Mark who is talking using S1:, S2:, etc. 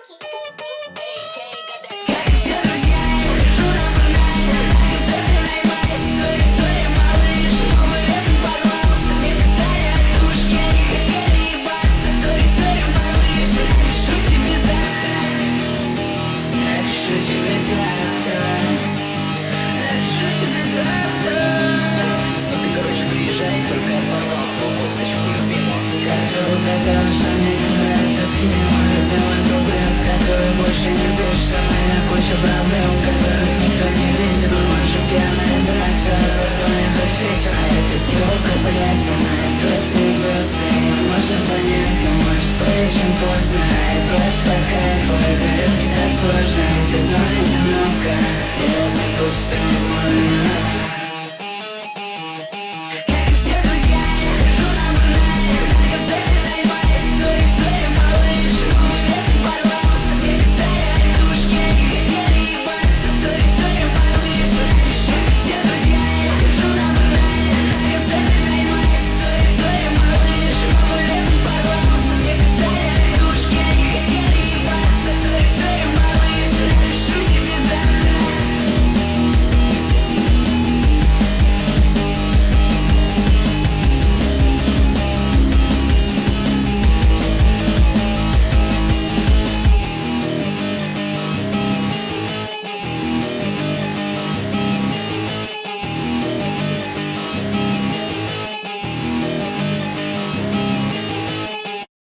S1: Куча проблем, которых никто не видел. Может пьяная драться, потом ехать вечер. А эта тёлка, блядь, она просто ебется. Её можно понять, но может быть очень поздно. И просто по кайфу, это редко так сложно. Ведь одно одиноко, и это пустое море.